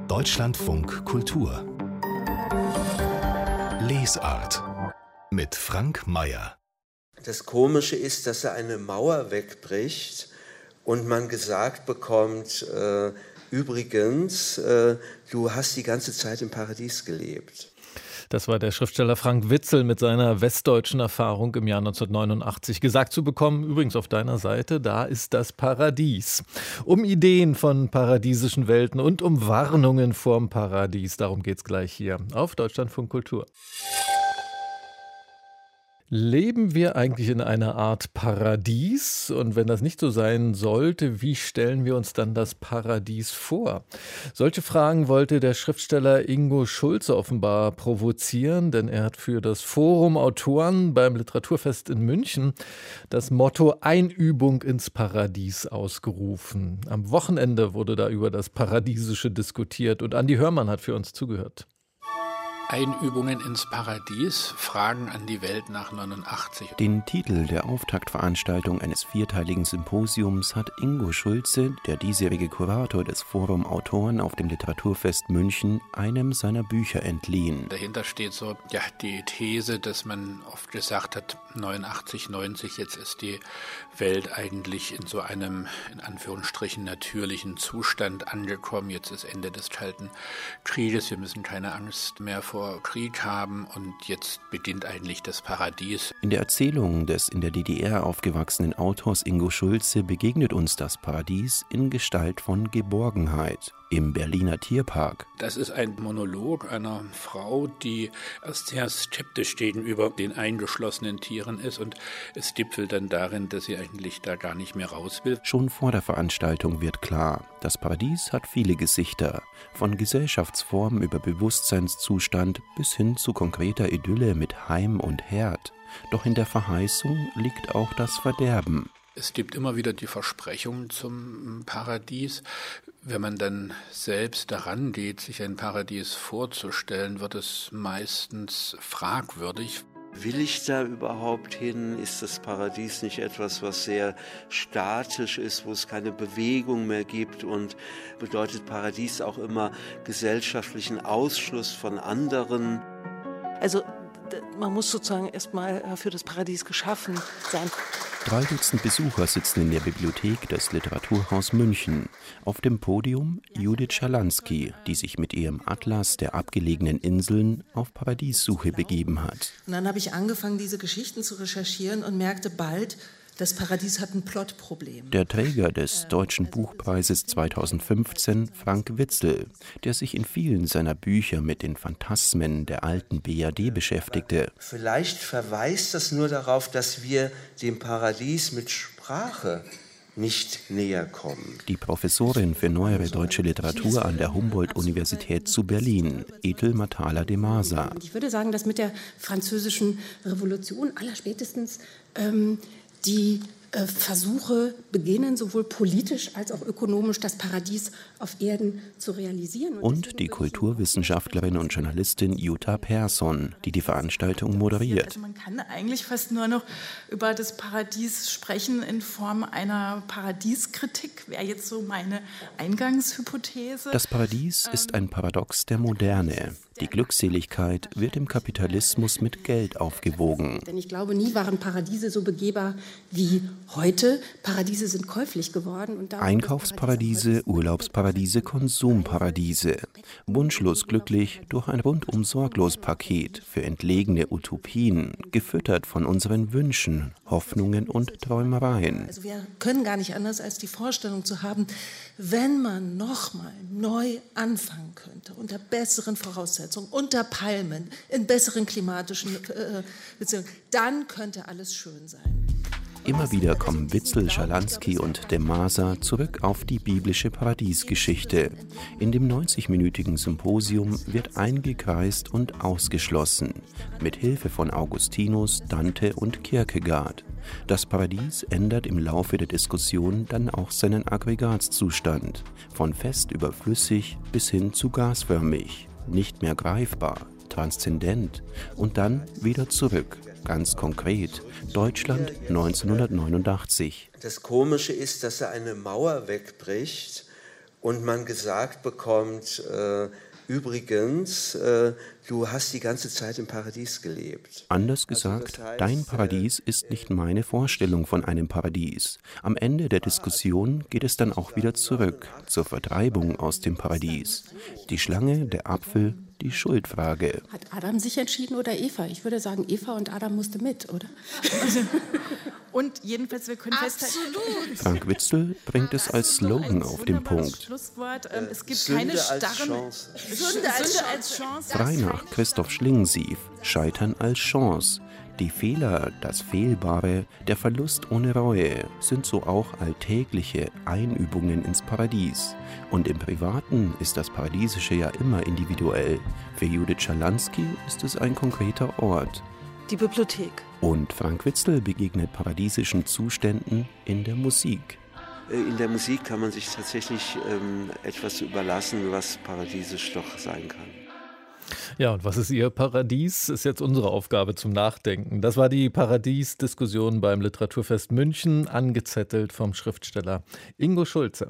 Deutschlandfunk Kultur Lesart mit Frank Mayer. Das Komische ist, dass er eine Mauer wegbricht und man gesagt bekommt, übrigens, du hast die ganze Zeit im Paradies gelebt. Das war der Schriftsteller Frank Witzel mit seiner westdeutschen Erfahrung im Jahr 1989. Gesagt zu bekommen, übrigens auf deiner Seite, da ist das Paradies. Um Ideen von paradiesischen Welten und um Warnungen vorm Paradies, darum geht's gleich hier auf Deutschlandfunk Kultur. Leben wir eigentlich in einer Art Paradies? Und wenn das nicht so sein sollte, wie stellen wir uns dann das Paradies vor? Solche Fragen wollte der Schriftsteller Ingo Schulze offenbar provozieren, denn er hat für das Forum Autoren beim Literaturfest in München das Motto Einübung ins Paradies ausgerufen. Am Wochenende wurde da über das Paradiesische diskutiert und Andi Hörmann hat für uns zugehört. Einübungen ins Paradies, Fragen an die Welt nach 89. Den Titel der Auftaktveranstaltung eines vierteiligen Symposiums hat Ingo Schulze, der diesjährige Kurator des Forum Autoren auf dem Literaturfest München, einem seiner Bücher entliehen. Dahinter steht so die These, dass man oft gesagt hat, 89, 90, jetzt ist die Welt eigentlich in so einem, in Anführungsstrichen, natürlichen Zustand angekommen. Jetzt ist Ende des Kalten Krieges, wir müssen keine Angst mehr vor Krieg haben und jetzt beginnt eigentlich das Paradies. In der Erzählung des in der DDR aufgewachsenen Autors Ingo Schulze begegnet uns das Paradies in Gestalt von Geborgenheit im Berliner Tierpark. Das ist ein Monolog einer Frau, die erst sehr skeptisch gegenüber den eingeschlossenen Tieren ist und es gipfelt dann darin, dass sie eigentlich da gar nicht mehr raus will. Schon vor der Veranstaltung wird klar, das Paradies hat viele Gesichter, von Gesellschaftsform über Bewusstseinszustand bis hin zu konkreter Idylle mit Heim und Herd. Doch in der Verheißung liegt auch das Verderben. Es gibt immer wieder die Versprechungen zum Paradies. Wenn man dann selbst daran geht, sich ein Paradies vorzustellen, wird es meistens fragwürdig. Will ich da überhaupt hin? Ist das Paradies nicht etwas, was sehr statisch ist, wo es keine Bewegung mehr gibt? Und bedeutet Paradies auch immer gesellschaftlichen Ausschluss von anderen? Also man muss sozusagen erstmal für das Paradies geschaffen sein. 3 Dutzend Besucher sitzen in der Bibliothek des Literaturhaus München. Auf dem Podium Judith Schalansky, die sich mit ihrem Atlas der abgelegenen Inseln auf Paradiessuche begeben hat. Und dann habe ich angefangen, diese Geschichten zu recherchieren und merkte bald, das Paradies hat ein Plotproblem. Der Träger des Deutschen Buchpreises 2015, Frank Witzel, der sich in vielen seiner Bücher mit den Phantasmen der alten BRD beschäftigte. Vielleicht verweist das nur darauf, dass wir dem Paradies mit Sprache nicht näher kommen. Die Professorin für neuere deutsche Literatur an der Humboldt-Universität zu Berlin, Ethel Matala de Marsa. Ich würde sagen, dass mit der Französischen Revolution allerspätestens die Versuche beginnen, sowohl politisch als auch ökonomisch das Paradies auf Erden zu realisieren. Und die Kulturwissenschaftlerin und Journalistin Jutta Persson, die die Veranstaltung moderiert. Also man kann eigentlich fast nur noch über das Paradies sprechen in Form einer Paradieskritik, wäre jetzt so meine Eingangshypothese. Das Paradies ist ein Paradox der Moderne. Die Glückseligkeit wird im Kapitalismus mit Geld aufgewogen. Denn ich glaube, nie waren Paradiese so begehbar wie heute. Paradiese sind käuflich geworden. Und Einkaufsparadiese, Urlaubsparadiese, Konsumparadiese. Wunschlos glücklich durch ein rundum-sorglos-Paket für entlegene Utopien, gefüttert von unseren Wünschen, Hoffnungen und Träumereien. Also wir können gar nicht anders, als die Vorstellung zu haben, wenn man nochmal neu anfangen könnte, unter besseren Voraussetzungen, unter Palmen, in besseren klimatischen Beziehungen, dann könnte alles schön sein. Immer wieder kommen Witzel, Schalansky und de Marsa zurück auf die biblische Paradiesgeschichte. In dem 90-minütigen Symposium wird eingekreist und ausgeschlossen, mit Hilfe von Augustinus, Dante und Kierkegaard. Das Paradies ändert im Laufe der Diskussion dann auch seinen Aggregatzustand, von fest über flüssig bis hin zu gasförmig, nicht mehr greifbar, transzendent und dann wieder zurück. Ganz konkret, Deutschland 1989. Das Komische ist, dass er eine Mauer wegbricht und man gesagt bekommt, übrigens, du hast die ganze Zeit im Paradies gelebt. Anders gesagt, dein Paradies ist nicht meine Vorstellung von einem Paradies. Am Ende der Diskussion geht es dann auch wieder zurück zur Vertreibung aus dem Paradies. Die Schlange, der Apfel, die Schuldfrage. Hat Adam sich entschieden oder Eva? Ich würde sagen, Eva und Adam musste mit, oder? Und jedenfalls, wir können festhalten... Frank Witzel bringt es als Slogan auf den Punkt. Schlusswort. Es gibt Sünde keine als starren... Chance. Sünde als Chance. Frei nach Christoph Schlingensief, Scheitern als Chance. Die Fehler, das Fehlbare, der Verlust ohne Reue sind so auch alltägliche Einübungen ins Paradies. Und im Privaten ist das Paradiesische ja immer individuell. Für Judith Schalansky ist es ein konkreter Ort. Die Bibliothek. Und Frank Witzel begegnet paradiesischen Zuständen in der Musik. In der Musik kann man sich tatsächlich etwas überlassen, was paradiesisch doch sein kann. Ja, und was ist Ihr Paradies? Ist jetzt unsere Aufgabe zum Nachdenken. Das war die Paradies-Diskussion beim Literaturfest München, angezettelt vom Schriftsteller Ingo Schulze.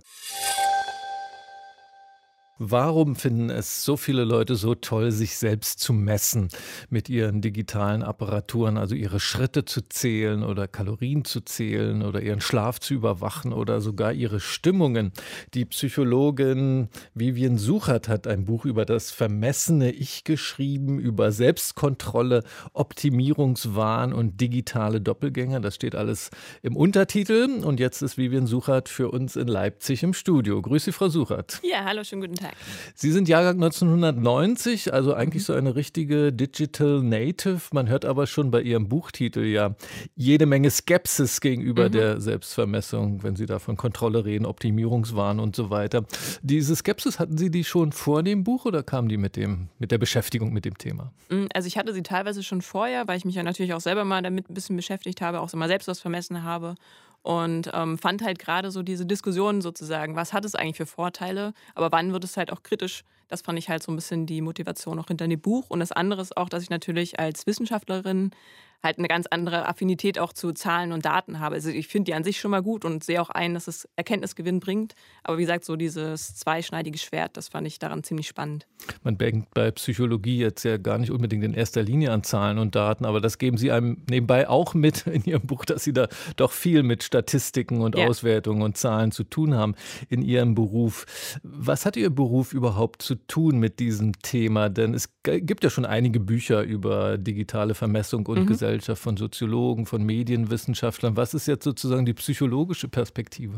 Warum finden es so viele Leute so toll, sich selbst zu messen mit ihren digitalen Apparaturen, also ihre Schritte zu zählen oder Kalorien zu zählen oder ihren Schlaf zu überwachen oder sogar ihre Stimmungen? Die Psychologin Vivian Suchert hat ein Buch über das vermessene Ich geschrieben, über Selbstkontrolle, Optimierungswahn und digitale Doppelgänger. Das steht alles im Untertitel. Und jetzt ist Vivian Suchert für uns in Leipzig im Studio. Grüße Sie, Frau Suchert. Ja, hallo, schönen guten Tag. Sie sind Jahrgang 1990, also eigentlich so eine richtige Digital Native. Man hört aber schon bei Ihrem Buchtitel ja jede Menge Skepsis gegenüber der Selbstvermessung, wenn Sie da von Kontrolle reden, Optimierungswahn und so weiter. Diese Skepsis, hatten Sie die schon vor dem Buch oder kam die mit der Beschäftigung mit dem Thema? Also ich hatte sie teilweise schon vorher, weil ich mich ja natürlich auch selber mal damit ein bisschen beschäftigt habe, auch so mal selbst was vermessen habe. Und fand halt gerade so diese Diskussion sozusagen, was hat es eigentlich für Vorteile, aber wann wird es halt auch kritisch, das fand ich halt so ein bisschen die Motivation auch hinter dem Buch. Und das andere ist auch, dass ich natürlich als Wissenschaftlerin halt eine ganz andere Affinität auch zu Zahlen und Daten habe. Also ich finde die an sich schon mal gut und sehe auch ein, dass es Erkenntnisgewinn bringt. Aber wie gesagt, so dieses zweischneidige Schwert, das fand ich daran ziemlich spannend. Man denkt bei Psychologie jetzt ja gar nicht unbedingt in erster Linie an Zahlen und Daten, aber das geben Sie einem nebenbei auch mit in Ihrem Buch, dass Sie da doch viel mit Statistiken und Auswertungen und Zahlen zu tun haben in Ihrem Beruf. Was hat Ihr Beruf überhaupt zu tun mit diesem Thema? Denn es gibt ja schon einige Bücher über digitale Vermessung und Gesellschaft von Soziologen, von Medienwissenschaftlern. Was ist jetzt sozusagen die psychologische Perspektive?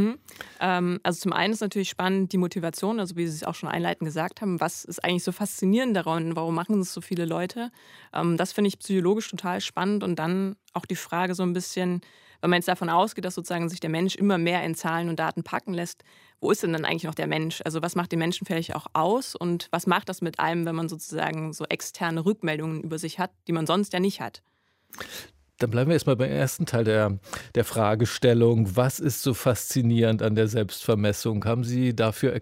Also zum einen ist natürlich spannend die Motivation, also wie Sie es auch schon einleitend gesagt haben, was ist eigentlich so faszinierend daran, warum machen es so viele Leute? Das finde ich psychologisch total spannend und dann auch die Frage so ein bisschen, wenn man jetzt davon ausgeht, dass sozusagen sich der Mensch immer mehr in Zahlen und Daten packen lässt, wo ist denn dann eigentlich noch der Mensch? Also was macht den Menschen vielleicht auch aus und was macht das mit einem, wenn man sozusagen so externe Rückmeldungen über sich hat, die man sonst ja nicht hat? Dann bleiben wir erstmal beim ersten Teil der Fragestellung. Was ist so faszinierend an der Selbstvermessung? Haben Sie dafür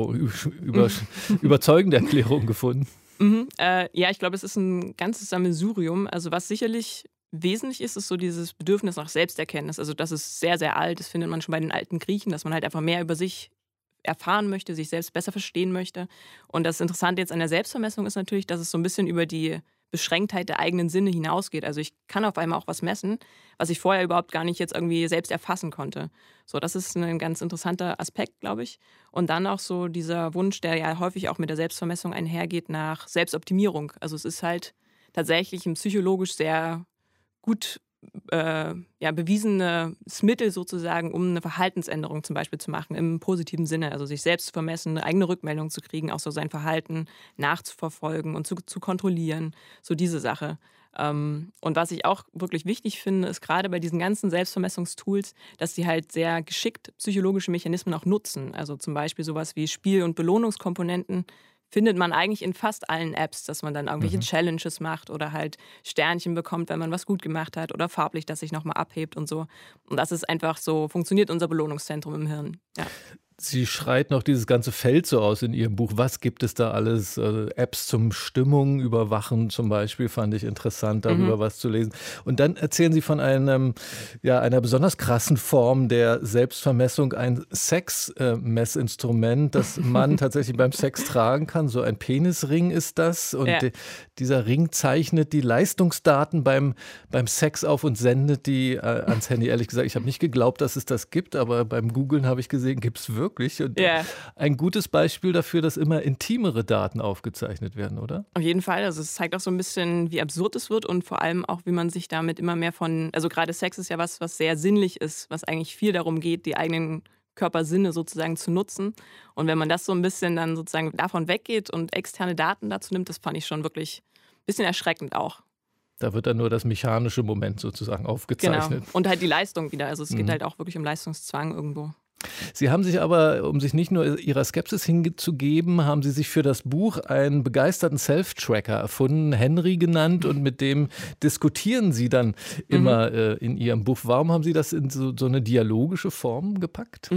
überzeugende Erklärungen gefunden? Ja, ich glaube, es ist ein ganzes Sammelsurium. Also was sicherlich wesentlich ist, ist so dieses Bedürfnis nach Selbsterkenntnis. Also das ist sehr, sehr alt. Das findet man schon bei den alten Griechen, dass man halt einfach mehr über sich erfahren möchte, sich selbst besser verstehen möchte. Und das Interessante jetzt an der Selbstvermessung ist natürlich, dass es so ein bisschen über die Beschränktheit der eigenen Sinne hinausgeht. Also ich kann auf einmal auch was messen, was ich vorher überhaupt gar nicht jetzt irgendwie selbst erfassen konnte. So, das ist ein ganz interessanter Aspekt, glaube ich. Und dann auch so dieser Wunsch, der ja häufig auch mit der Selbstvermessung einhergeht, nach Selbstoptimierung. Also es ist halt tatsächlich ein psychologisch sehr gut bewiesenes Mittel sozusagen, um eine Verhaltensänderung zum Beispiel zu machen, im positiven Sinne. Also sich selbst zu vermessen, eine eigene Rückmeldung zu kriegen, auch so sein Verhalten nachzuverfolgen und zu kontrollieren. So diese Sache. Und was ich auch wirklich wichtig finde, ist gerade bei diesen ganzen Selbstvermessungstools, dass sie halt sehr geschickt psychologische Mechanismen auch nutzen. Also zum Beispiel sowas wie Spiel- und Belohnungskomponenten findet man eigentlich in fast allen Apps, dass man dann irgendwelche Challenges macht oder halt Sternchen bekommt, wenn man was gut gemacht hat oder Farblicht, das sich nochmal abhebt und so. Und das ist einfach so, funktioniert unser Belohnungszentrum im Hirn. Ja. Sie schreit noch dieses ganze Feld so aus in Ihrem Buch. Was gibt es da alles? Apps zum Stimmung überwachen zum Beispiel, fand ich interessant, darüber was zu lesen. Und dann erzählen Sie von einer besonders krassen Form der Selbstvermessung, ein Sexmessinstrument, das man tatsächlich beim Sex tragen kann. So ein Penisring ist das. Und dieser Ring zeichnet die Leistungsdaten beim Sex auf und sendet die ans Handy. Ehrlich gesagt, ich habe nicht geglaubt, dass es das gibt, aber beim Googlen habe ich gesehen, gibt es wirklich. Und ein gutes Beispiel dafür, dass immer intimere Daten aufgezeichnet werden, oder? Auf jeden Fall. Also es zeigt auch so ein bisschen, wie absurd es wird und vor allem auch, wie man sich damit immer mehr also gerade Sex ist ja was sehr sinnlich ist, was eigentlich viel darum geht, die eigenen Körpersinne sozusagen zu nutzen. Und wenn man das so ein bisschen dann sozusagen davon weggeht und externe Daten dazu nimmt, das fand ich schon wirklich ein bisschen erschreckend auch. Da wird dann nur das mechanische Moment sozusagen aufgezeichnet. Genau. Und halt die Leistung wieder. Also es geht halt auch wirklich um Leistungszwang irgendwo. Sie haben sich aber, um sich nicht nur Ihrer Skepsis hinzugeben, haben Sie sich für das Buch einen begeisterten Self-Tracker erfunden, Henry genannt, und mit dem diskutieren Sie dann immer in Ihrem Buch. Warum haben Sie das in so eine dialogische Form gepackt?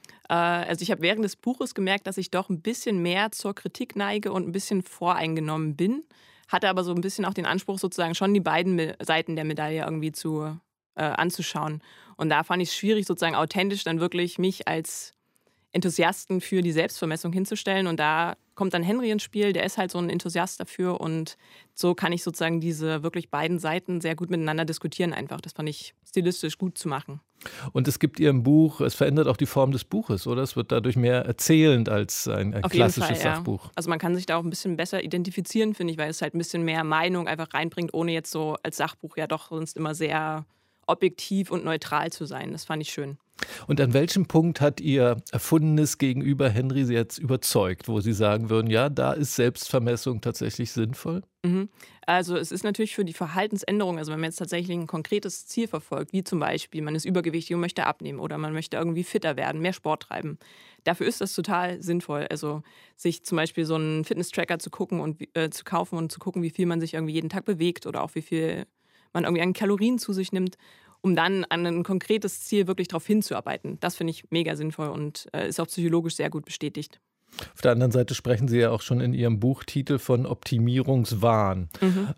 Also ich habe während des Buches gemerkt, dass ich doch ein bisschen mehr zur Kritik neige und ein bisschen voreingenommen bin, hatte aber so ein bisschen auch den Anspruch, sozusagen schon die beiden Seiten der Medaille irgendwie anzuschauen. Und da fand ich es schwierig, sozusagen authentisch dann wirklich mich als Enthusiasten für die Selbstvermessung hinzustellen. Und da kommt dann Henry ins Spiel, der ist halt so ein Enthusiast dafür. Und so kann ich sozusagen diese wirklich beiden Seiten sehr gut miteinander diskutieren einfach. Das fand ich stilistisch gut zu machen. Und es gibt Ihrem Buch, es verändert auch die Form des Buches, oder? Es wird dadurch mehr erzählend als ein klassisches Sachbuch. Ja. Also man kann sich da auch ein bisschen besser identifizieren, finde ich, weil es halt ein bisschen mehr Meinung einfach reinbringt, ohne jetzt so als Sachbuch ja doch sonst immer sehr objektiv und neutral zu sein. Das fand ich schön. Und an welchem Punkt hat Ihr erfundenes Gegenüber Henry Sie jetzt überzeugt, wo Sie sagen würden, ja, da ist Selbstvermessung tatsächlich sinnvoll? Also es ist natürlich für die Verhaltensänderung, also wenn man jetzt tatsächlich ein konkretes Ziel verfolgt, wie zum Beispiel, man ist übergewichtig und möchte abnehmen oder man möchte irgendwie fitter werden, mehr Sport treiben. Dafür ist das total sinnvoll. Also sich zum Beispiel so einen Fitness-Tracker zu gucken und zu kaufen und zu gucken, wie viel man sich irgendwie jeden Tag bewegt oder auch wie viel man irgendwie an Kalorien zu sich nimmt, um dann an ein konkretes Ziel wirklich darauf hinzuarbeiten. Das finde ich mega sinnvoll und ist auch psychologisch sehr gut bestätigt. Auf der anderen Seite sprechen Sie ja auch schon in Ihrem Buchtitel von Optimierungswahn.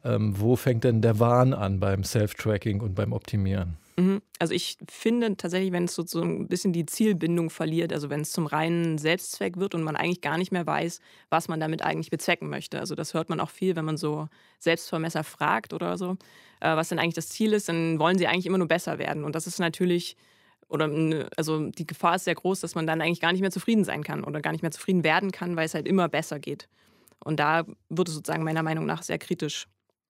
Wo fängt denn der Wahn an beim Self-Tracking und beim Optimieren? Also ich finde tatsächlich, wenn es so ein bisschen die Zielbindung verliert, also wenn es zum reinen Selbstzweck wird und man eigentlich gar nicht mehr weiß, was man damit eigentlich bezwecken möchte. Also das hört man auch viel, wenn man so Selbstvermesser fragt oder so, was denn eigentlich das Ziel ist, dann wollen sie eigentlich immer nur besser werden. Und das ist natürlich, also die Gefahr ist sehr groß, dass man dann eigentlich gar nicht mehr zufrieden sein kann oder gar nicht mehr zufrieden werden kann, weil es halt immer besser geht. Und da wird es sozusagen meiner Meinung nach sehr kritisch.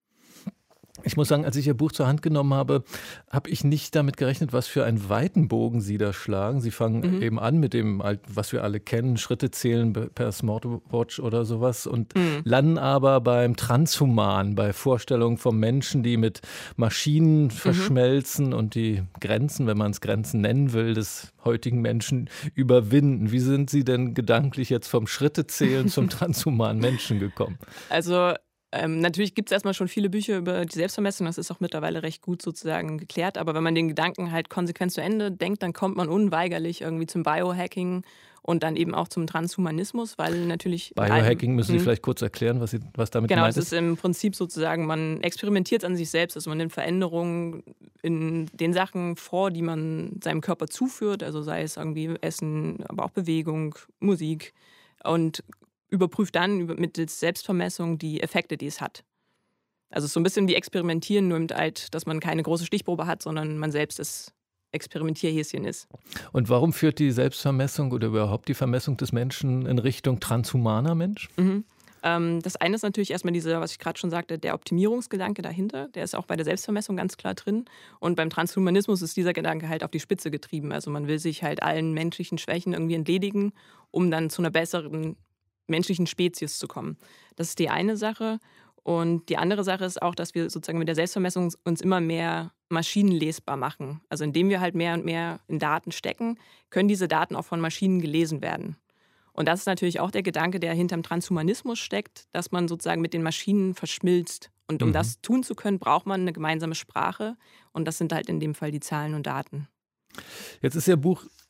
Ich muss sagen, als ich Ihr Buch zur Hand genommen habe, habe ich nicht damit gerechnet, was für einen weiten Bogen Sie da schlagen. Sie fangen eben an mit dem, was wir alle kennen, Schritte zählen per Smartwatch oder sowas und landen aber beim Transhuman, bei Vorstellungen von Menschen, die mit Maschinen verschmelzen und die Grenzen, wenn man es Grenzen nennen will, des heutigen Menschen überwinden. Wie sind Sie denn gedanklich jetzt vom Schrittezählen zum transhumanen Menschen gekommen? Also natürlich gibt es erstmal schon viele Bücher über die Selbstvermessung, das ist auch mittlerweile recht gut sozusagen geklärt, aber wenn man den Gedanken halt konsequent zu Ende denkt, dann kommt man unweigerlich irgendwie zum Biohacking und dann eben auch zum Transhumanismus, weil natürlich... Biohacking müssen Sie vielleicht kurz erklären, was damit gemeint ist? Genau, es ist im Prinzip sozusagen, man experimentiert an sich selbst, also man nimmt Veränderungen in den Sachen vor, die man seinem Körper zuführt, also sei es irgendwie Essen, aber auch Bewegung, Musik und überprüft dann mittels Selbstvermessung die Effekte, die es hat. Also es ist so ein bisschen wie Experimentieren, nur halt, dass man keine große Stichprobe hat, sondern man selbst das Experimentierhäschen ist. Und warum führt die Selbstvermessung oder überhaupt die Vermessung des Menschen in Richtung transhumaner Mensch? Das eine ist natürlich erstmal was ich gerade schon sagte, der Optimierungsgedanke dahinter. Der ist auch bei der Selbstvermessung ganz klar drin. Und beim Transhumanismus ist dieser Gedanke halt auf die Spitze getrieben. Also man will sich halt allen menschlichen Schwächen irgendwie entledigen, um dann zu einer besseren menschlichen Spezies zu kommen. Das ist die eine Sache. Und die andere Sache ist auch, dass wir sozusagen mit der Selbstvermessung uns immer mehr maschinenlesbar machen. Also indem wir halt mehr und mehr in Daten stecken, können diese Daten auch von Maschinen gelesen werden. Und das ist natürlich auch der Gedanke, der hinterm Transhumanismus steckt, dass man sozusagen mit den Maschinen verschmilzt. Und um das tun zu können, braucht man eine gemeinsame Sprache. Und das sind halt in dem Fall die Zahlen und Daten. Jetzt ist Ihr Buch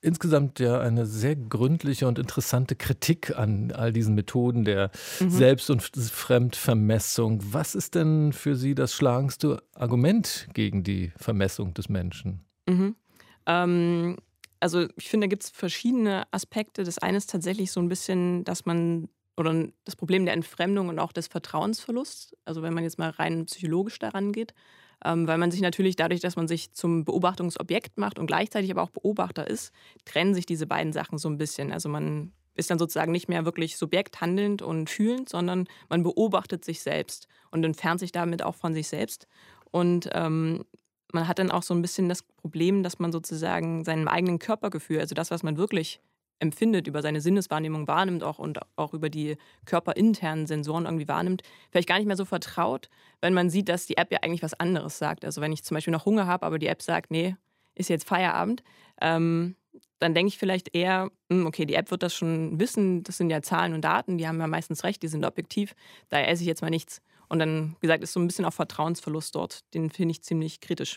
insgesamt ja eine sehr gründliche und interessante Kritik an all diesen Methoden der Selbst- und Fremdvermessung. Was ist denn für Sie das schlagendste Argument gegen die Vermessung des Menschen? Also ich finde, da gibt es verschiedene Aspekte. Das eine ist tatsächlich so ein bisschen, dass man, oder das Problem der Entfremdung und auch des Vertrauensverlusts, also wenn man jetzt mal rein psychologisch daran geht, weil man sich natürlich dadurch, dass man sich zum Beobachtungsobjekt macht und gleichzeitig aber auch Beobachter ist, trennen sich diese beiden Sachen so ein bisschen. Also man ist dann sozusagen nicht mehr wirklich Subjekt handelnd und fühlend, sondern man beobachtet sich selbst und entfernt sich damit auch von sich selbst. Und man hat dann auch so ein bisschen das Problem, dass man sozusagen seinem eigenen Körpergefühl, also das, was man wirklich empfindet, über seine Sinneswahrnehmung wahrnimmt auch und auch über die körperinternen Sensoren irgendwie wahrnimmt, vielleicht gar nicht mehr so vertraut, wenn man sieht, dass die App ja eigentlich was anderes sagt. Also wenn ich zum Beispiel noch Hunger habe, aber die App sagt, nee, ist jetzt Feierabend, dann denke ich vielleicht eher, okay, die App wird das schon wissen, das sind ja Zahlen und Daten, die haben ja meistens recht, die sind objektiv, daher esse ich jetzt mal nichts. Und dann, wie gesagt, ist so ein bisschen auch Vertrauensverlust dort, den finde ich ziemlich kritisch.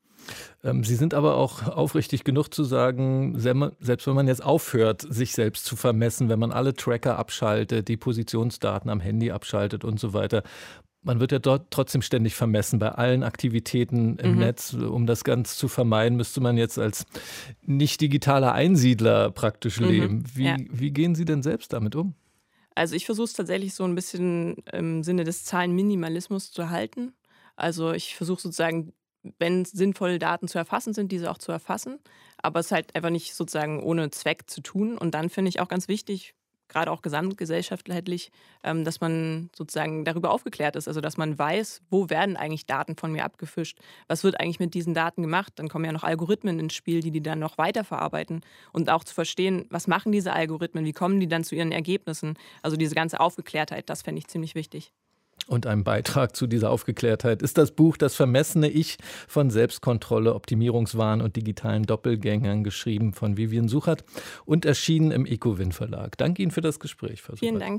Sie sind aber auch aufrichtig genug zu sagen, selbst wenn man jetzt aufhört, sich selbst zu vermessen, wenn man alle Tracker abschaltet, die Positionsdaten am Handy abschaltet und so weiter, man wird ja dort trotzdem ständig vermessen bei allen Aktivitäten im Netz. Um das Ganze zu vermeiden, müsste man jetzt als nicht digitaler Einsiedler praktisch leben. Wie gehen Sie denn selbst damit um? Also ich versuche es tatsächlich so ein bisschen im Sinne des Zahlenminimalismus zu halten. Also ich versuche sozusagen, wenn sinnvolle Daten zu erfassen sind, diese auch zu erfassen. Aber es ist halt einfach nicht sozusagen ohne Zweck zu tun. Und dann finde ich auch ganz wichtig, gerade auch gesamtgesellschaftlich, dass man sozusagen darüber aufgeklärt ist. Also dass man weiß, wo werden eigentlich Daten von mir abgefischt? Was wird eigentlich mit diesen Daten gemacht? Dann kommen ja noch Algorithmen ins Spiel, die dann noch weiterverarbeiten. Und auch zu verstehen, was machen diese Algorithmen? Wie kommen die dann zu ihren Ergebnissen? Also diese ganze Aufgeklärtheit, das fände ich ziemlich wichtig. Und ein Beitrag zu dieser Aufgeklärtheit ist das Buch Das vermessene Ich von Selbstkontrolle, Optimierungswahn und digitalen Doppelgängern, geschrieben von Vivian Suchert und erschienen im Ecowin Verlag. Danke Ihnen für das Gespräch, Frau Suchert. Vielen Dank.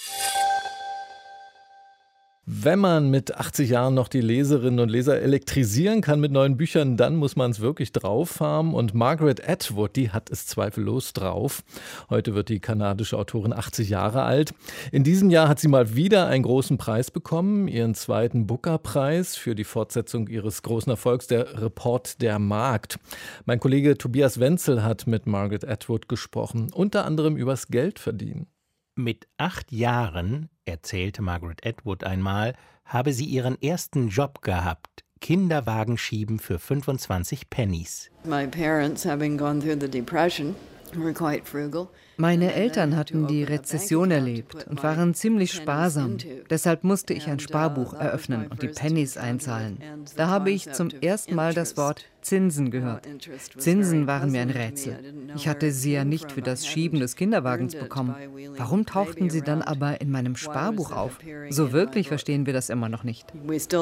Wenn man mit 80 Jahren noch die Leserinnen und Leser elektrisieren kann mit neuen Büchern, dann muss man es wirklich drauf haben. Und Margaret Atwood, die hat es zweifellos drauf. Heute wird die kanadische Autorin 80 Jahre alt. In diesem Jahr hat sie mal wieder einen großen Preis bekommen, ihren zweiten Booker-Preis für die Fortsetzung ihres großen Erfolgs, der Report der Markt. Mein Kollege Tobias Wenzel hat mit Margaret Atwood gesprochen, unter anderem übers Geldverdienen. Mit 8 Jahren, erzählte Margaret Atwood einmal, habe sie ihren ersten Job gehabt, Kinderwagen schieben für 25 Pennies. Meine Eltern hatten die Rezession erlebt und waren ziemlich sparsam. Deshalb musste ich ein Sparbuch eröffnen und die Pennies einzahlen. Da habe ich zum ersten Mal das Wort Zinsen gehört. Zinsen waren mir ein Rätsel. Ich hatte sie ja nicht für das Schieben des Kinderwagens bekommen. Warum tauchten sie dann aber in meinem Sparbuch auf? So wirklich verstehen wir das immer noch nicht.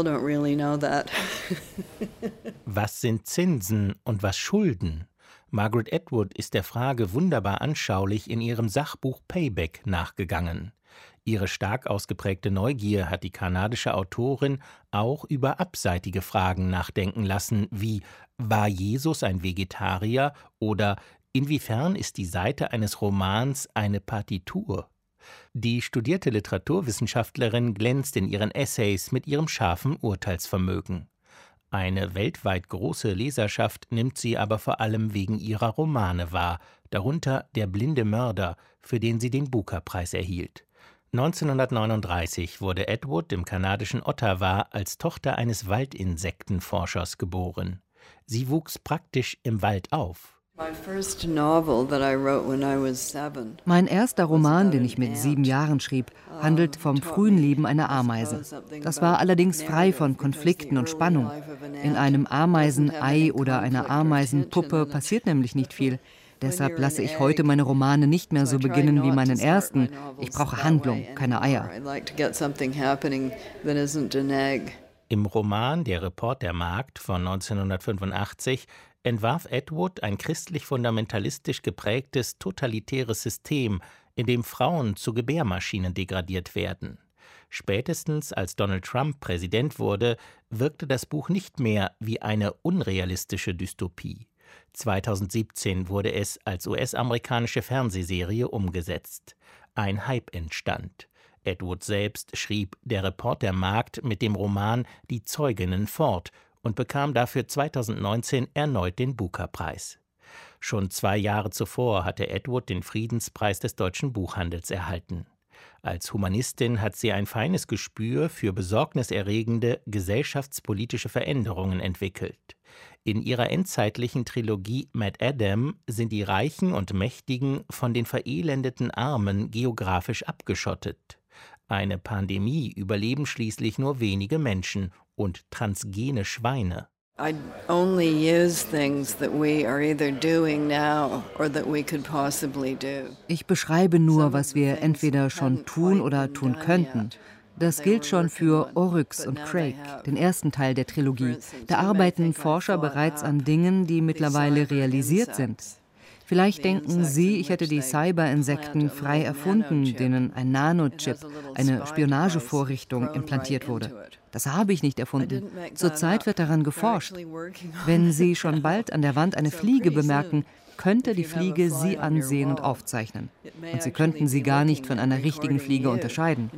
Was sind Zinsen und was Schulden? Margaret Atwood ist der Frage wunderbar anschaulich in ihrem Sachbuch Payback nachgegangen. Ihre stark ausgeprägte Neugier hat die kanadische Autorin auch über abseitige Fragen nachdenken lassen, wie: War Jesus ein Vegetarier? Oder inwiefern ist die Seite eines Romans eine Partitur? Die studierte Literaturwissenschaftlerin glänzt in ihren Essays mit ihrem scharfen Urteilsvermögen. Eine weltweit große Leserschaft nimmt sie aber vor allem wegen ihrer Romane wahr, darunter Der blinde Mörder, für den sie den Booker-Preis erhielt. 1939 wurde Atwood im kanadischen Ottawa als Tochter eines Waldinsektenforschers geboren. Sie wuchs praktisch im Wald auf. Mein erster Roman, den ich mit 7 Jahren schrieb, handelt vom frühen Leben einer Ameise. Das war allerdings frei von Konflikten und Spannung. In einem Ameisenei oder einer Ameisenpuppe passiert nämlich nicht viel. Deshalb lasse ich heute meine Romane nicht mehr so beginnen wie meinen ersten. Ich brauche Handlung, keine Eier. Im Roman Der Report der Markt von 1985 entwarf Atwood ein christlich-fundamentalistisch geprägtes totalitäres System, in dem Frauen zu Gebärmaschinen degradiert werden. Spätestens als Donald Trump Präsident wurde, wirkte das Buch nicht mehr wie eine unrealistische Dystopie. 2017 wurde es als US-amerikanische Fernsehserie umgesetzt. Ein Hype entstand. Atwood selbst schrieb Der Reportermarkt mit dem Roman Die Zeuginnen fort und bekam dafür 2019 erneut den Booker-Preis. Schon 2 Jahre zuvor hatte Atwood den Friedenspreis des Deutschen Buchhandels erhalten. Als Humanistin hat sie ein feines Gespür für besorgniserregende gesellschaftspolitische Veränderungen entwickelt. In ihrer endzeitlichen Trilogie Mad Adam sind die Reichen und Mächtigen von den verelendeten Armen geografisch abgeschottet. Eine Pandemie überleben schließlich nur wenige Menschen und transgene Schweine. I only use things that we are either doing now or that we could possibly do. Ich beschreibe nur, was wir entweder schon tun oder tun könnten. Das gilt schon für Oryx und Craig, den ersten Teil der Trilogie. Da arbeiten Forscher bereits an Dingen, die mittlerweile realisiert sind. Vielleicht denken Sie, ich hätte die Cyberinsekten frei erfunden, denen ein Nanochip, eine Spionagevorrichtung implantiert wurde. Das habe ich nicht erfunden. Zurzeit wird daran geforscht. Wenn Sie schon bald an der Wand eine Fliege bemerken, könnte die Fliege Sie ansehen und aufzeichnen. Und Sie könnten sie gar nicht von einer richtigen Fliege unterscheiden.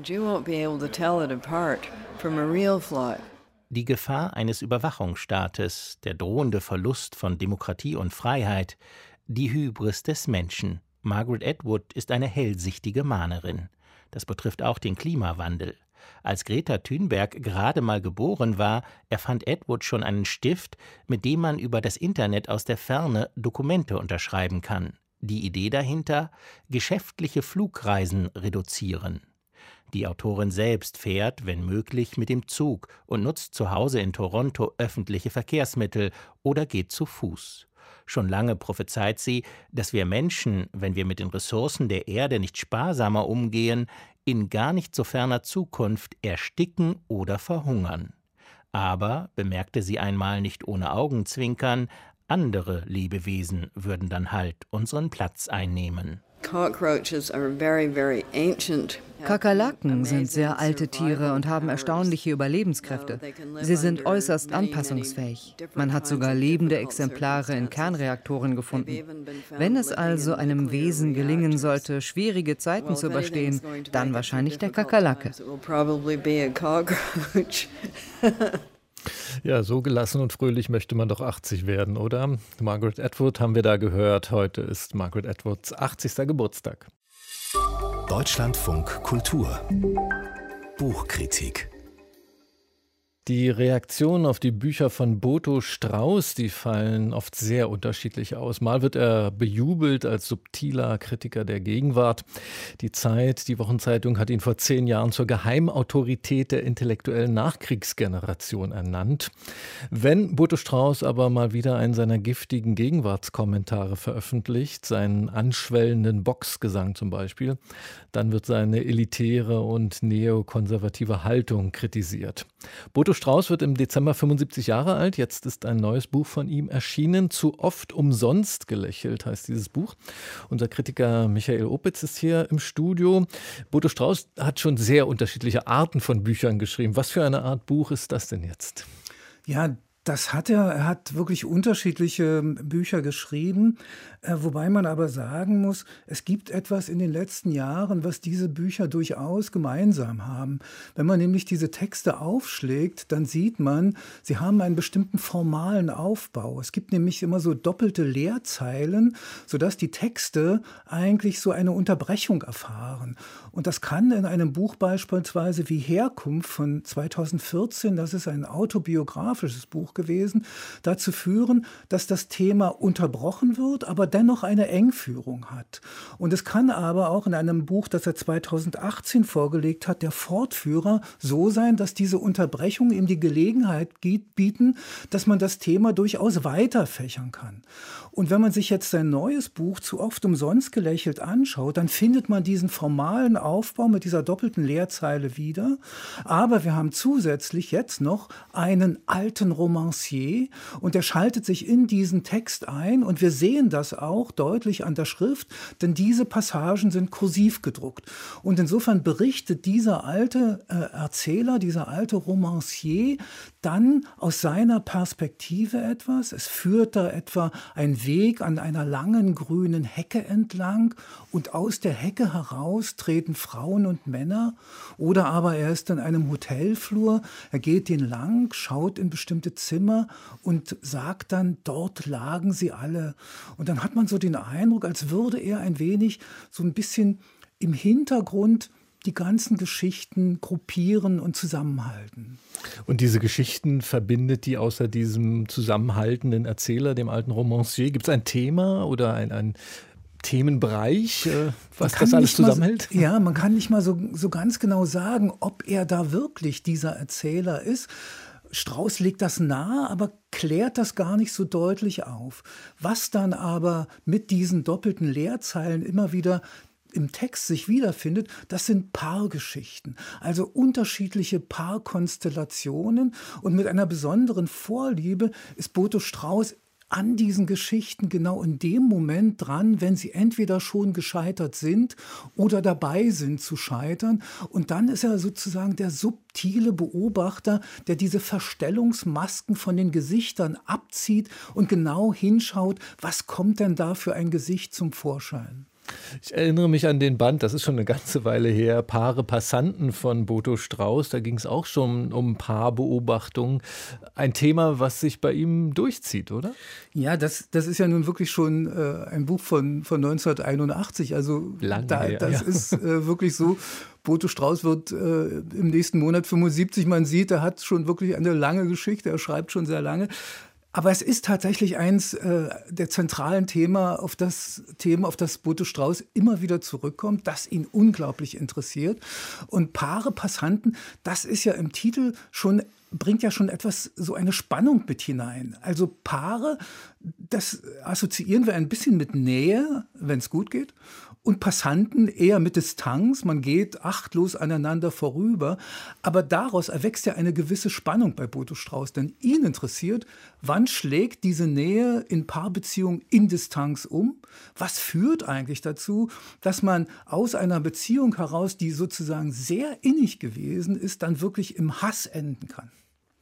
Die Gefahr eines Überwachungsstaates, der drohende Verlust von Demokratie und Freiheit, die Hybris des Menschen. Margaret Atwood ist eine hellsichtige Mahnerin. Das betrifft auch den Klimawandel. Als Greta Thunberg gerade mal geboren war, erfand Atwood schon einen Stift, mit dem man über das Internet aus der Ferne Dokumente unterschreiben kann. Die Idee dahinter: geschäftliche Flugreisen reduzieren. Die Autorin selbst fährt, wenn möglich, mit dem Zug und nutzt zu Hause in Toronto öffentliche Verkehrsmittel oder geht zu Fuß. Schon lange prophezeit sie, dass wir Menschen, wenn wir mit den Ressourcen der Erde nicht sparsamer umgehen, in gar nicht so ferner Zukunft ersticken oder verhungern. Aber, bemerkte sie einmal nicht ohne Augenzwinkern, andere Lebewesen würden dann halt unseren Platz einnehmen. Kakerlaken sind sehr alte Tiere und haben erstaunliche Überlebenskräfte. Sie sind äußerst anpassungsfähig. Man hat sogar lebende Exemplare in Kernreaktoren gefunden. Wenn es also einem Wesen gelingen sollte, schwierige Zeiten zu überstehen, dann wahrscheinlich der Kakerlake. Ja, so gelassen und fröhlich möchte man doch 80 werden, oder? Margaret Atwood haben wir da gehört. Heute ist Margaret Atwoods 80. Geburtstag. Deutschlandfunk Kultur Buchkritik. Die Reaktionen auf die Bücher von Boto Strauß, die fallen oft sehr unterschiedlich aus. Mal wird er bejubelt als subtiler Kritiker der Gegenwart. Die Zeit, die Wochenzeitung, hat ihn vor 10 Jahren zur Geheimautorität der intellektuellen Nachkriegsgeneration ernannt. Wenn Boto Strauß aber mal wieder einen seiner giftigen Gegenwartskommentare veröffentlicht, seinen anschwellenden Boxgesang zum Beispiel, dann wird seine elitäre und neokonservative Haltung kritisiert. Boto Strauß wird im Dezember 75 Jahre alt. Jetzt ist ein neues Buch von ihm erschienen. Zu oft umsonst gelächelt heißt dieses Buch. Unser Kritiker Michael Opitz ist hier im Studio. Boto Strauß hat schon sehr unterschiedliche Arten von Büchern geschrieben. Was für eine Art Buch ist das denn jetzt? Ja, das hat er. Er hat wirklich unterschiedliche Bücher geschrieben, wobei man aber sagen muss, es gibt etwas in den letzten Jahren, was diese Bücher durchaus gemeinsam haben. Wenn man nämlich diese Texte aufschlägt, dann sieht man, sie haben einen bestimmten formalen Aufbau. Es gibt nämlich immer so doppelte Leerzeilen, sodass die Texte eigentlich so eine Unterbrechung erfahren. Und das kann in einem Buch beispielsweise wie Herkunft von 2014, das ist ein autobiografisches Buch gewesen, dazu führen, dass das Thema unterbrochen wird, aber dennoch eine Engführung hat. Und es kann aber auch in einem Buch, das er 2018 vorgelegt hat, der Fortführer so sein, dass diese Unterbrechungen ihm die Gelegenheit bieten, dass man das Thema durchaus weiterfächern kann. Und wenn man sich jetzt sein neues Buch Zu oft umsonst gelächelt anschaut, dann findet man diesen formalen Aufbau mit dieser doppelten Leerzeile wieder. Aber wir haben zusätzlich jetzt noch einen alten Romancier und der schaltet sich in diesen Text ein und wir sehen das auch deutlich an der Schrift, denn diese Passagen sind kursiv gedruckt. Und insofern berichtet dieser alte Erzähler, dieser alte Romancier dann aus seiner Perspektive etwas. Es führt da etwa ein Weg an einer langen grünen Hecke entlang und aus der Hecke heraus treten Frauen und Männer. Oder aber er ist in einem Hotelflur, er geht den lang, schaut in bestimmte Zimmer und sagt dann, dort lagen sie alle. Und dann hat man so den Eindruck, als würde er ein wenig so ein bisschen im Hintergrund die ganzen Geschichten gruppieren und zusammenhalten. Und diese Geschichten verbindet die außer diesem zusammenhaltenden Erzähler, dem alten Romancier? Gibt es ein Thema oder ein Themenbereich, was das alles zusammenhält? Ja, man kann nicht mal so ganz genau sagen, ob er da wirklich dieser Erzähler ist. Strauß legt das nahe, aber klärt das gar nicht so deutlich auf. Was dann aber mit diesen doppelten Leerzeilen immer wieder im Text sich wiederfindet, das sind Paargeschichten, also unterschiedliche Paarkonstellationen. Und mit einer besonderen Vorliebe ist Boto Strauß an diesen Geschichten genau in dem Moment dran, wenn sie entweder schon gescheitert sind oder dabei sind zu scheitern. Und dann ist er sozusagen der subtile Beobachter, der diese Verstellungsmasken von den Gesichtern abzieht und genau hinschaut, was kommt denn da für ein Gesicht zum Vorschein. Ich erinnere mich an den Band, das ist schon eine ganze Weile her, Paare Passanten von Boto Strauß. Da ging es auch schon um Paarbeobachtung. Ein Thema, was sich bei ihm durchzieht, oder? Ja, das ist ja nun wirklich schon ein Buch von 1981. Also das ist wirklich so. Boto Strauß wird im nächsten Monat 75. Man sieht, er hat schon wirklich eine lange Geschichte. Er schreibt schon sehr lange. Aber es ist tatsächlich eins der zentralen Themen, auf das Boto Strauß immer wieder zurückkommt, das ihn unglaublich interessiert. Und Paare Passanten, das ist ja im Titel schon, bringt ja schon etwas, so eine Spannung mit hinein. Also Paare, das assoziieren wir ein bisschen mit Nähe, wenn es gut geht. Und Passanten eher mit Distanz, man geht achtlos aneinander vorüber. Aber daraus erwächst ja eine gewisse Spannung bei Boto Strauß, denn ihn interessiert, wann schlägt diese Nähe in Paarbeziehung in Distanz um? Was führt eigentlich dazu, dass man aus einer Beziehung heraus, die sozusagen sehr innig gewesen ist, dann wirklich im Hass enden kann?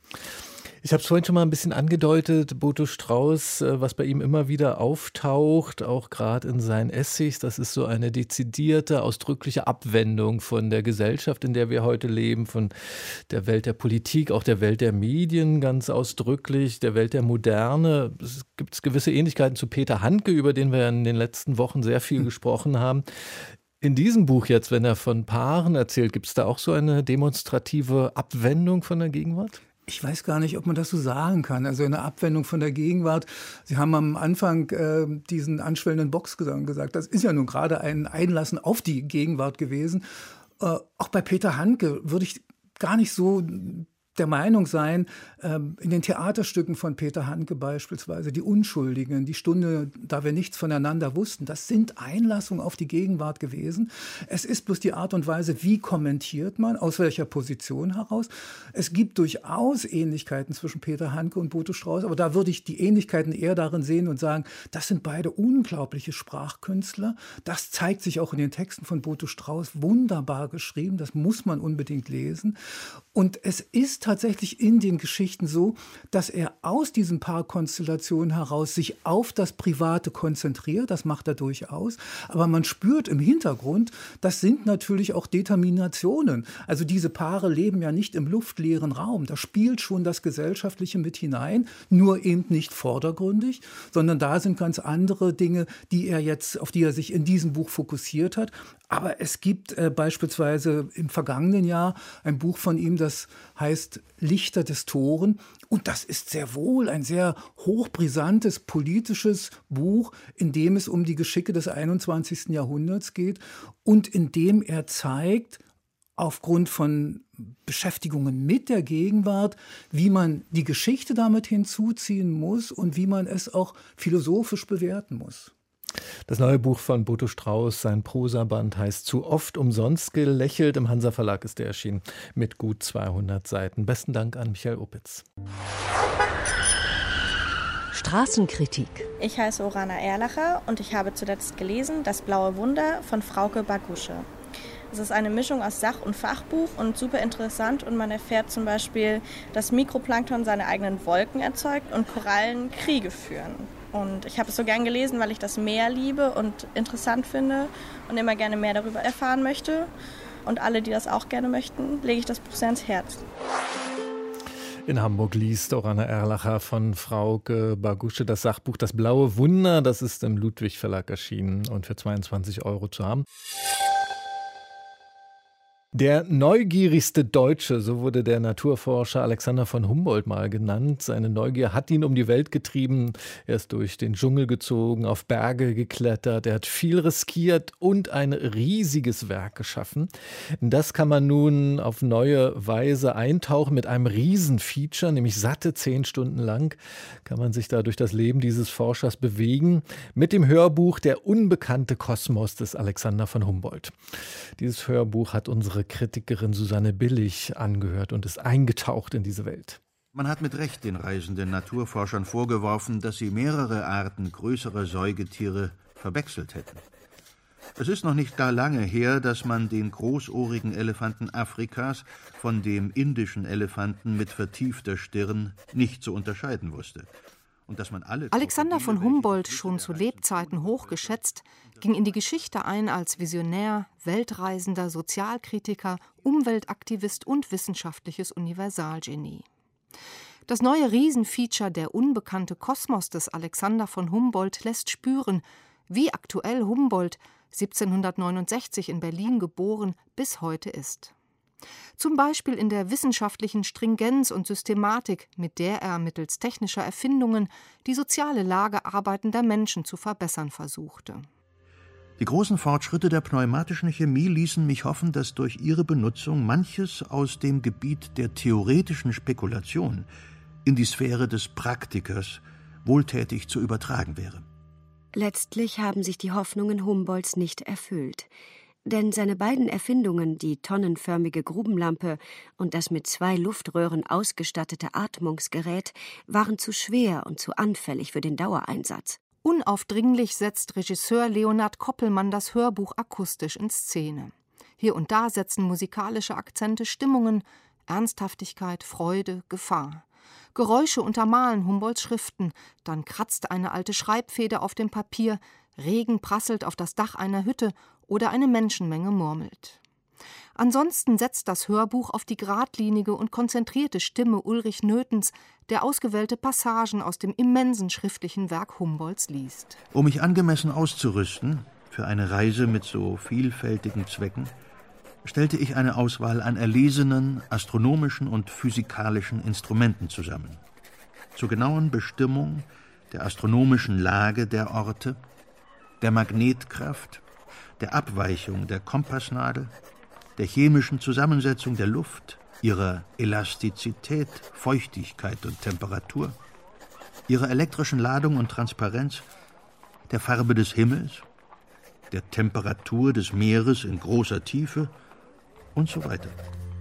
Ich habe es vorhin schon mal ein bisschen angedeutet, Boto Strauß, was bei ihm immer wieder auftaucht, auch gerade in seinen Essays, das ist so eine dezidierte, ausdrückliche Abwendung von der Gesellschaft, in der wir heute leben, von der Welt der Politik, auch der Welt der Medien ganz ausdrücklich, der Welt der Moderne. Es gibt gewisse Ähnlichkeiten zu Peter Handke, über den wir in den letzten Wochen sehr viel gesprochen haben. In diesem Buch jetzt, wenn er von Paaren erzählt, gibt es da auch so eine demonstrative Abwendung von der Gegenwart? Ich weiß gar nicht, ob man das so sagen kann. Also eine Abwendung von der Gegenwart. Sie haben am Anfang diesen anschwellenden Boxgesang gesagt. Das ist ja nun gerade ein Einlassen auf die Gegenwart gewesen. Auch bei Peter Handke würde ich gar nicht so der Meinung sein, in den Theaterstücken von Peter Handke beispielsweise, die Unschuldigen, die Stunde, da wir nichts voneinander wussten, das sind Einlassungen auf die Gegenwart gewesen. Es ist bloß die Art und Weise, wie kommentiert man, aus welcher Position heraus. Es gibt durchaus Ähnlichkeiten zwischen Peter Handke und Boto Strauß, aber da würde ich die Ähnlichkeiten eher darin sehen und sagen, das sind beide unglaubliche Sprachkünstler. Das zeigt sich auch in den Texten von Boto Strauß wunderbar geschrieben, das muss man unbedingt lesen. Und es ist tatsächlich in den Geschichten so, dass er aus diesen Paarkonstellationen heraus sich auf das Private konzentriert. Das macht er durchaus. Aber man spürt im Hintergrund, das sind natürlich auch Determinationen. Also diese Paare leben ja nicht im luftleeren Raum. Da spielt schon das Gesellschaftliche mit hinein, nur eben nicht vordergründig, sondern da sind ganz andere Dinge, auf die er sich in diesem Buch fokussiert hat. Aber es gibt beispielsweise im vergangenen Jahr ein Buch von ihm, das heißt Lichter des Toren. Und das ist sehr wohl ein sehr hochbrisantes politisches Buch, in dem es um die Geschicke des 21. Jahrhunderts geht und in dem er zeigt, aufgrund von Beschäftigungen mit der Gegenwart, wie man die Geschichte damit hinzuziehen muss und wie man es auch philosophisch bewerten muss. Das neue Buch von Boto Strauß, sein Prosaband, heißt Zu oft umsonst gelächelt. Im Hansa Verlag ist er erschienen mit gut 200 Seiten. Besten Dank an Michael Opitz. Straßenkritik. Ich heiße Orana Erlacher und ich habe zuletzt gelesen Das blaue Wunder von Frauke Bagusche. Es ist eine Mischung aus Sach- und Fachbuch und super interessant und man erfährt zum Beispiel, dass Mikroplankton seine eigenen Wolken erzeugt und Korallen Kriege führen. Und ich habe es so gern gelesen, weil ich das Meer liebe und interessant finde und immer gerne mehr darüber erfahren möchte. Und alle, die das auch gerne möchten, lege ich das Buch sehr ans Herz. In Hamburg liest Orana Erlacher von Frauke Bagusche das Sachbuch Das blaue Wunder. Das ist im Ludwig Verlag erschienen und für 22 € zu haben. Der neugierigste Deutsche, so wurde der Naturforscher Alexander von Humboldt mal genannt. Seine Neugier hat ihn um die Welt getrieben. Er ist durch den Dschungel gezogen, auf Berge geklettert. Er hat viel riskiert und ein riesiges Werk geschaffen. Das kann man nun auf neue Weise eintauchen mit einem Riesenfeature, nämlich satte 10 Stunden lang kann man sich da durch das Leben dieses Forschers bewegen. Mit dem Hörbuch Der unbekannte Kosmos des Alexander von Humboldt. Dieses Hörbuch hat unsere Kritikerin Susanne Billig angehört und ist eingetaucht in diese Welt. Man hat mit Recht den reisenden Naturforschern vorgeworfen, dass sie mehrere Arten größerer Säugetiere verwechselt hätten. Es ist noch nicht gar lange her, dass man den großohrigen Elefanten Afrikas von dem indischen Elefanten mit vertiefter Stirn nicht zu unterscheiden wusste. Und dass man Alexander von Humboldt, schon zu Lebzeiten hochgeschätzt, ging in die Geschichte ein als Visionär, Weltreisender, Sozialkritiker, Umweltaktivist und wissenschaftliches Universalgenie. Das neue Riesenfeature Der unbekannte Kosmos des Alexander von Humboldt lässt spüren, wie aktuell Humboldt, 1769 in Berlin geboren, bis heute ist. Zum Beispiel in der wissenschaftlichen Stringenz und Systematik, mit der er mittels technischer Erfindungen die soziale Lage arbeitender Menschen zu verbessern versuchte. Die großen Fortschritte der pneumatischen Chemie ließen mich hoffen, dass durch ihre Benutzung manches aus dem Gebiet der theoretischen Spekulation in die Sphäre des Praktikers wohltätig zu übertragen wäre. Letztlich haben sich die Hoffnungen Humboldts nicht erfüllt. Denn seine beiden Erfindungen, die tonnenförmige Grubenlampe und das mit 2 Luftröhren ausgestattete Atmungsgerät, waren zu schwer und zu anfällig für den Dauereinsatz. Unaufdringlich setzt Regisseur Leonhard Koppelmann das Hörbuch akustisch in Szene. Hier und da setzen musikalische Akzente Stimmungen, Ernsthaftigkeit, Freude, Gefahr. Geräusche untermalen Humboldts Schriften, dann kratzt eine alte Schreibfeder auf dem Papier, Regen prasselt auf das Dach einer Hütte oder eine Menschenmenge murmelt. Ansonsten setzt das Hörbuch auf die geradlinige und konzentrierte Stimme Ulrich Nöthens, der ausgewählte Passagen aus dem immensen schriftlichen Werk Humboldts liest. Um mich angemessen auszurüsten für eine Reise mit so vielfältigen Zwecken, stellte ich eine Auswahl an erlesenen astronomischen und physikalischen Instrumenten zusammen. Zur genauen Bestimmung der astronomischen Lage der Orte, der Magnetkraft, der Abweichung der Kompassnadel, der chemischen Zusammensetzung der Luft, ihrer Elastizität, Feuchtigkeit und Temperatur, ihrer elektrischen Ladung und Transparenz, der Farbe des Himmels, der Temperatur des Meeres in großer Tiefe und so weiter.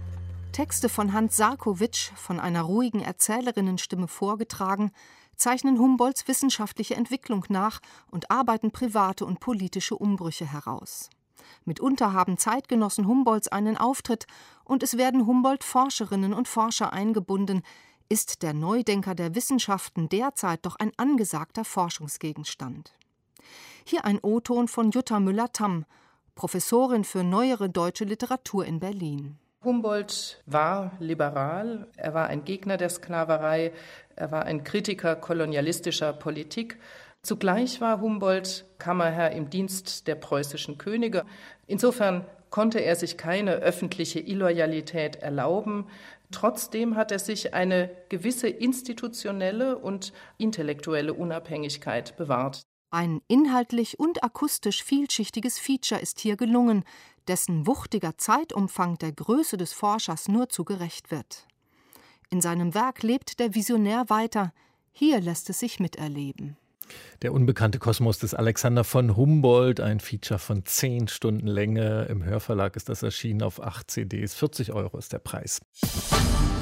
Texte von Hans Sarkowitsch, von einer ruhigen Erzählerinnenstimme vorgetragen, zeichnen Humboldts wissenschaftliche Entwicklung nach und arbeiten private und politische Umbrüche heraus. Mitunter haben Zeitgenossen Humboldts einen Auftritt und es werden Humboldt-Forscherinnen und Forscher eingebunden, ist der Neudenker der Wissenschaften derzeit doch ein angesagter Forschungsgegenstand. Hier ein O-Ton von Jutta Müller-Tamm, Professorin für neuere deutsche Literatur in Berlin. Humboldt war liberal, er war ein Gegner der Sklaverei, er war ein Kritiker kolonialistischer Politik. Zugleich war Humboldt Kammerherr im Dienst der preußischen Könige. Insofern konnte er sich keine öffentliche Illoyalität erlauben. Trotzdem hat er sich eine gewisse institutionelle und intellektuelle Unabhängigkeit bewahrt. Ein inhaltlich und akustisch vielschichtiges Feature ist hier gelungen, dessen wuchtiger Zeitumfang der Größe des Forschers nur zu gerecht wird. In seinem Werk lebt der Visionär weiter. Hier lässt es sich miterleben. Der unbekannte Kosmos des Alexander von Humboldt, ein Feature von 10 Stunden Länge. Im Hörverlag ist das erschienen auf 8 CDs. 40 € ist der Preis.